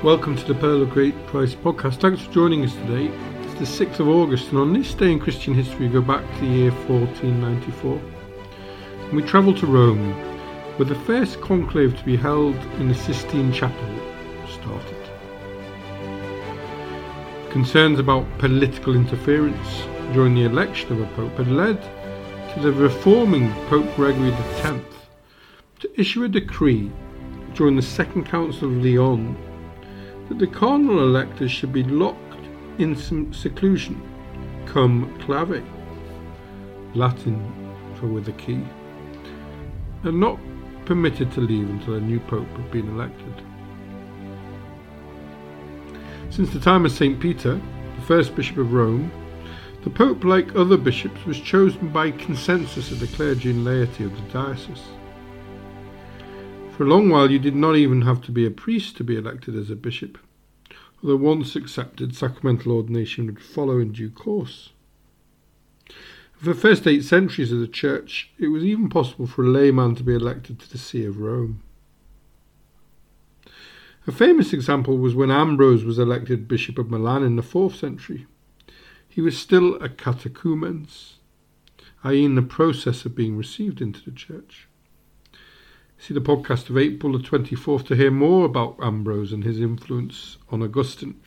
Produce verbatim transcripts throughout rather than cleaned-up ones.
Welcome to the Pearl of Great Price podcast. Thanks for joining us today. It's the sixth of August, and on this day in Christian history we go back to the year fourteen ninety-four. And we travel to Rome, where the first conclave to be held in the Sistine Chapel started. Concerns about political interference during the election of a pope had led to the reforming Pope Gregory the tenth to issue a decree during the Second Council of Lyon that the cardinal electors should be locked in some seclusion, cum clave, Latin for with a key, and not permitted to leave until a new pope had been elected. Since the time of Saint Peter, the first bishop of Rome, the pope, like other bishops, was chosen by consensus of the clergy and laity of the diocese. For a long while you did not even have to be a priest to be elected as a bishop, although once accepted, sacramental ordination would follow in due course. For the first eight centuries of the Church, it was even possible for a layman to be elected to the See of Rome. A famous example was when Ambrose was elected Bishop of Milan in the fourth century. He was still a catechumens, that is in the process of being received into the Church. See the podcast of April the twenty-fourth to hear more about Ambrose and his influence on Augustine.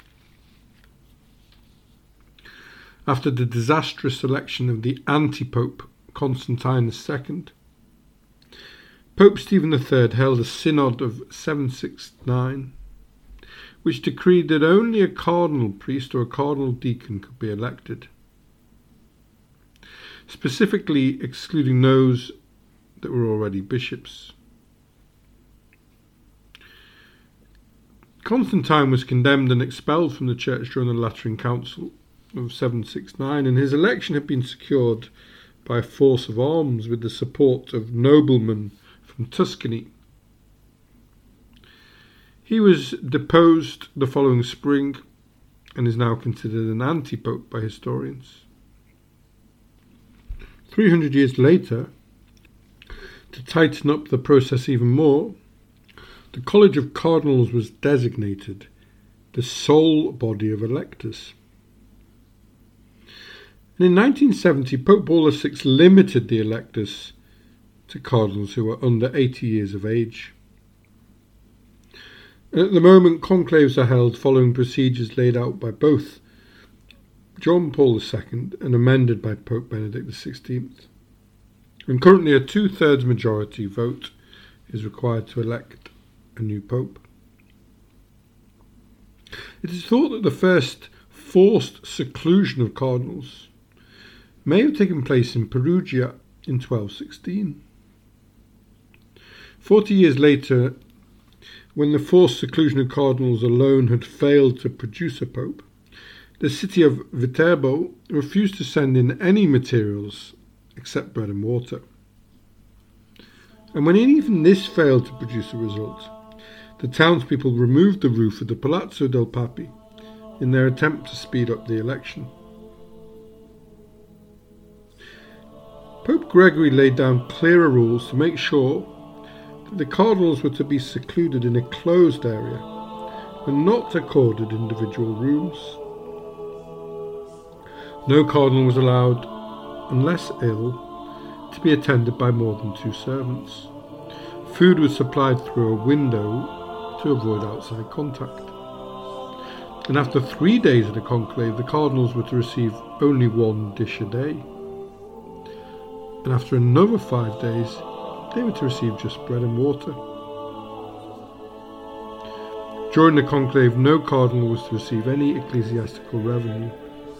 After the disastrous election of the anti-pope Constantine the second, Pope Stephen the third held a synod of seven sixty-nine, which decreed that only a cardinal priest or a cardinal deacon could be elected, specifically excluding those that were already bishops. Constantine was condemned and expelled from the church during the Lateran Council of seven sixty-nine, and his election had been secured by a force of arms with the support of noblemen from Tuscany. He was deposed the following spring and is now considered an anti-pope by historians. Three hundred years later, to tighten up the process even more, the College of Cardinals was designated the sole body of electors. And in nineteen seventy, Pope Paul the sixth limited the electors to cardinals who were under eighty years of age. And at the moment, conclaves are held following procedures laid out by both John Paul the second and amended by Pope Benedict the sixteenth. And currently a two-thirds majority vote is required to elect a new pope. It is thought that the first forced seclusion of cardinals may have taken place in Perugia in twelve sixteen. Forty years later, when the forced seclusion of cardinals alone had failed to produce a pope, the city of Viterbo refused to send in any materials except bread and water. And when even this failed to produce a result, the townspeople removed the roof of the Palazzo del Papi in their attempt to speed up the election. Pope Gregory laid down clearer rules to make sure that the cardinals were to be secluded in a closed area and not accorded individual rooms. No cardinal was allowed, unless ill, to be attended by more than two servants. Food was supplied through a window to avoid outside contact. And after three days of the conclave, the cardinals were to receive only one dish a day. And after another five days, they were to receive just bread and water. During the conclave, no cardinal was to receive any ecclesiastical revenue.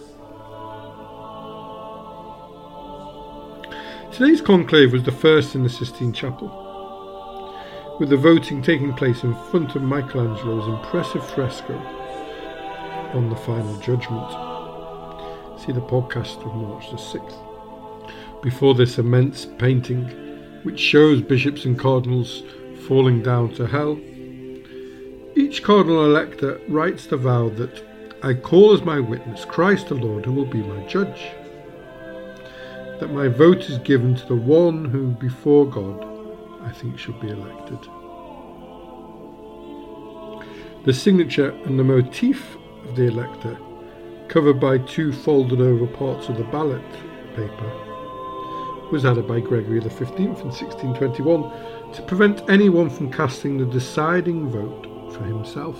Today's conclave was the first in the Sistine Chapel, with the voting taking place in front of Michelangelo's impressive fresco on the Final Judgment. See the podcast of March the sixth. Before this immense painting, which shows bishops and cardinals falling down to hell, each cardinal elector writes the vow that I call as my witness Christ the Lord, who will be my judge, that my vote is given to the one who before God I think should be elected. The signature and the motif of the Elector, covered by two folded over parts of the ballot paper, was added by Gregory the fifteenth in sixteen twenty-one to prevent anyone from casting the deciding vote for himself.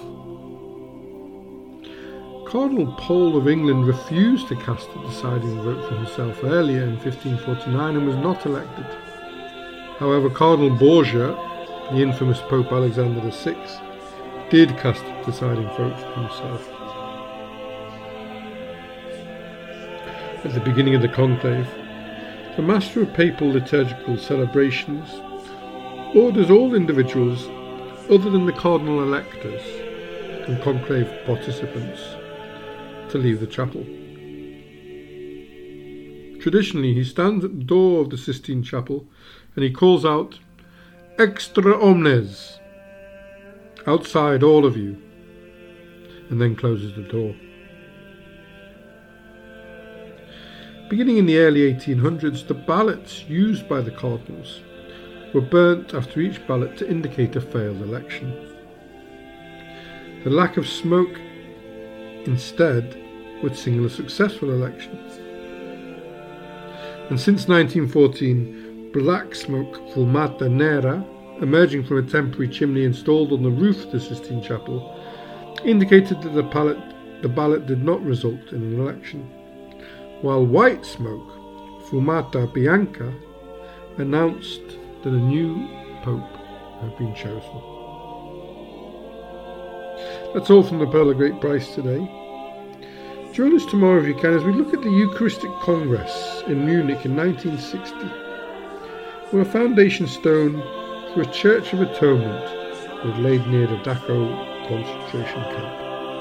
Cardinal Pole of England refused to cast the deciding vote for himself earlier in fifteen forty-nine and was not elected. However, Cardinal Borgia, the infamous Pope Alexander the sixth, did cast the deciding vote for himself. At the beginning of the conclave, the Master of Papal Liturgical Celebrations orders all individuals other than the cardinal electors and conclave participants to leave the chapel. Traditionally, he stands at the door of the Sistine Chapel and he calls out, "Extra omnes," outside all of you, and then closes the door. Beginning in the early eighteen hundreds, the ballots used by the cardinals were burnt after each ballot to indicate a failed election. The lack of smoke instead would signal a successful election. And since nineteen fourteen, black smoke, fumata nera, emerging from a temporary chimney installed on the roof of the Sistine Chapel, indicated that the ballot, the ballot did not result in an election, while white smoke, fumata bianca, announced that a new pope had been chosen. That's all from the Pearl of Great Price today. Join us tomorrow if you can as we look at the Eucharistic Congress in Munich in nineteen sixty, where a foundation stone for a Church of Atonement was laid near the Dachau concentration camp.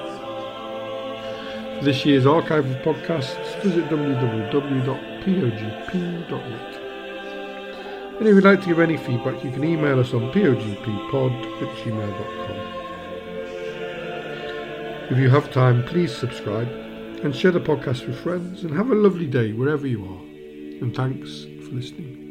For this year's archive of podcasts, visit w w w dot p o g p dot net. And if you'd like to give any feedback, you can email us on p o g p pod at gmail dot com. If you have time, please subscribe and share the podcast with friends, and have a lovely day wherever you are. And thanks for listening.